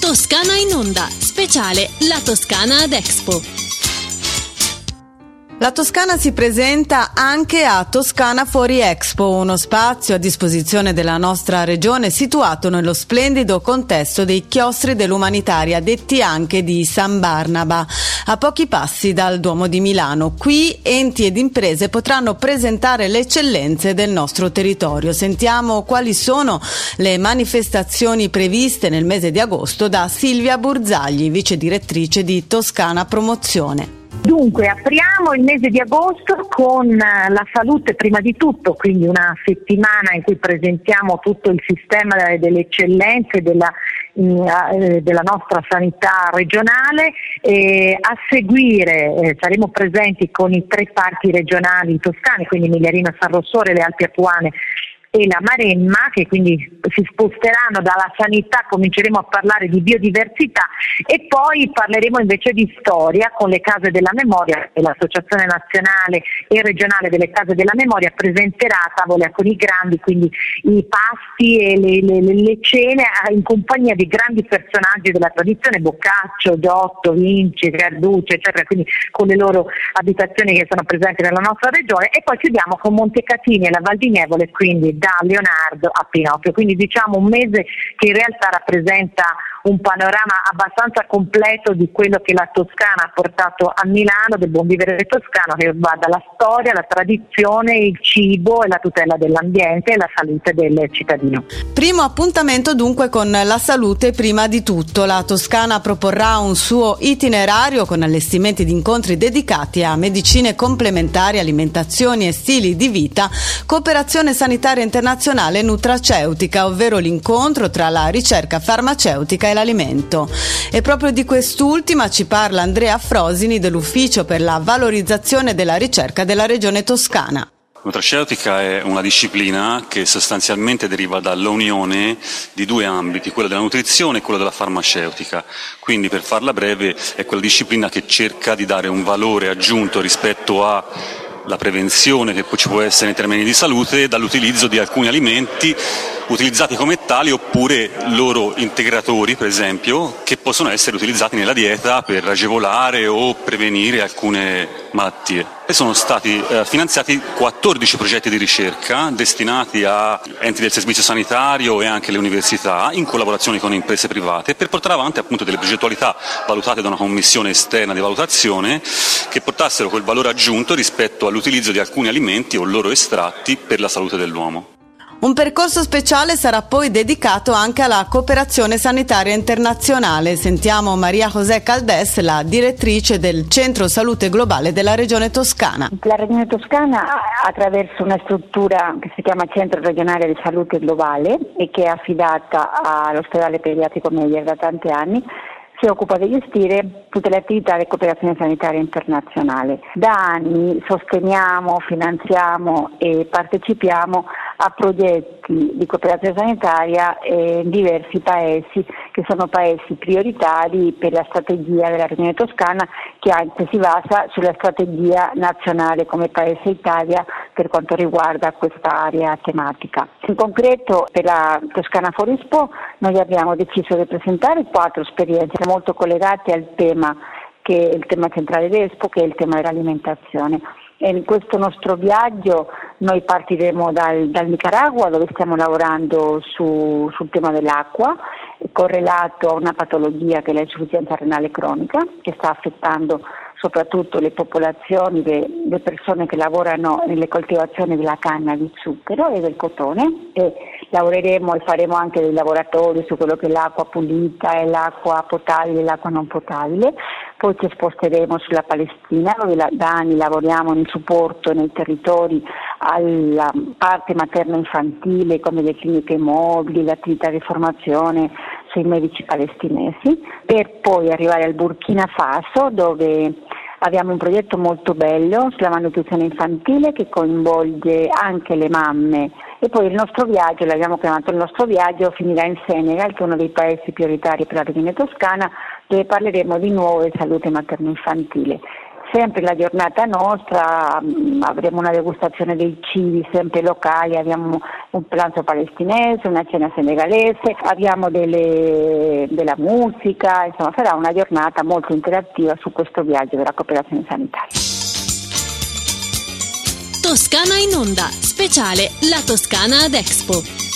Toscana in onda, speciale La Toscana ad Expo. La Toscana si presenta anche a Toscana Fuori Expo, uno spazio a disposizione della nostra regione situato nello splendido contesto dei chiostri dell'Umanitaria, detti anche di San Barnaba, a pochi passi dal Duomo di Milano. Qui enti ed imprese potranno presentare le eccellenze del nostro territorio. Sentiamo quali sono le manifestazioni previste nel mese di agosto da Silvia Burzagli, vice direttrice di Toscana Promozione. Dunque, apriamo il mese di agosto con la salute prima di tutto, quindi una settimana in cui presentiamo tutto il sistema delle eccellenze della nostra sanità regionale. A seguire saremo presenti con i 3 parchi regionali toscani, quindi Emilia-Romagna, San Rossore, le Alpi Apuane e la Maremma, che quindi si sposteranno dalla sanità. Cominceremo a parlare di biodiversità e poi parleremo invece di storia con le Case della Memoria, e l'Associazione Nazionale e Regionale delle Case della Memoria presenterà a tavole con i grandi, quindi i pasti e le cene in compagnia di grandi personaggi della tradizione, Boccaccio, Giotto, Vinci, Carducci, eccetera, quindi con le loro abitazioni che sono presenti nella nostra regione. E poi chiudiamo con Montecatini e la Val di Nievole, quindi da Leonardo a Pinocchio, quindi diciamo un mese che in realtà rappresenta un panorama abbastanza completo di quello che la Toscana ha portato a Milano, del buon vivere toscano, che va dalla storia, la tradizione, il cibo e la tutela dell'ambiente e la salute del cittadino. Primo appuntamento dunque con la salute prima di tutto. La Toscana proporrà un suo itinerario con allestimenti di incontri dedicati a medicine complementari, alimentazioni e stili di vita, cooperazione sanitaria internazionale e nutraceutica, ovvero l'incontro tra la ricerca farmaceutica e l'alimento. E proprio di quest'ultima ci parla Andrea Frosini dell'Ufficio per la valorizzazione della ricerca della Regione Toscana. La nutraceutica è una disciplina che sostanzialmente deriva dall'unione di 2 ambiti, quello della nutrizione e quello della farmaceutica. Quindi, per farla breve, è quella disciplina che cerca di dare un valore aggiunto rispetto alla prevenzione che ci può essere in termini di salute dall'utilizzo di alcuni alimenti utilizzati come tali oppure loro integratori, per esempio, che possono essere utilizzati nella dieta per agevolare o prevenire alcune malattie. E sono stati finanziati 14 progetti di ricerca destinati a enti del servizio sanitario e anche le università, in collaborazione con imprese private, per portare avanti appunto delle progettualità valutate da una commissione esterna di valutazione che portassero quel valore aggiunto rispetto all'utilizzo di alcuni alimenti o loro estratti per la salute dell'uomo. Un percorso speciale sarà poi dedicato anche alla cooperazione sanitaria internazionale. Sentiamo Maria José Caldes, la direttrice del Centro Salute Globale della Regione Toscana. La Regione Toscana, attraverso una struttura che si chiama Centro Regionale di Salute Globale e che è affidata all'ospedale pediatrico Meyer da tanti anni, si occupa di gestire tutte le attività di cooperazione sanitaria internazionale. Da anni sosteniamo, finanziamo e partecipiamo a progetti di cooperazione sanitaria in diversi paesi che sono paesi prioritari per la strategia della Regione Toscana, che anche si basa sulla strategia nazionale come Paese Italia per quanto riguarda questa area tematica. In concreto, per la Toscana Fuori Expo noi abbiamo deciso di presentare 4 esperienze molto collegate al tema che è il tema centrale dell'Expo, che è il tema dell'alimentazione. E in questo nostro viaggio noi partiremo dal Nicaragua, dove stiamo lavorando sul tema dell'acqua, correlato a una patologia che è l'insufficienza renale cronica, che sta affettando soprattutto le popolazioni, le persone che lavorano nelle coltivazioni della canna di zucchero e del cotone. E lavoreremo e faremo anche dei laboratori su quello che è l'acqua pulita e l'acqua potabile e l'acqua non potabile. Poi ci sposteremo sulla Palestina, dove da anni lavoriamo nel supporto nei territori alla parte materno-infantile, come le cliniche mobili, l'attività di formazione sui medici palestinesi, per poi arrivare al Burkina Faso, dove abbiamo un progetto molto bello sulla malnutrizione infantile che coinvolge anche le mamme. E poi il nostro viaggio, l'abbiamo chiamato il nostro viaggio, finirà in Senegal, che è uno dei paesi prioritari per la Regione Toscana, dove parleremo di nuovo di salute materno-infantile. sempre la giornata nostra, avremo una degustazione dei cibi sempre locali, abbiamo un pranzo palestinese, una cena senegalese, abbiamo della musica, insomma sarà una giornata molto interattiva su questo viaggio della cooperazione sanitaria. Toscana in onda, speciale La Toscana ad Expo.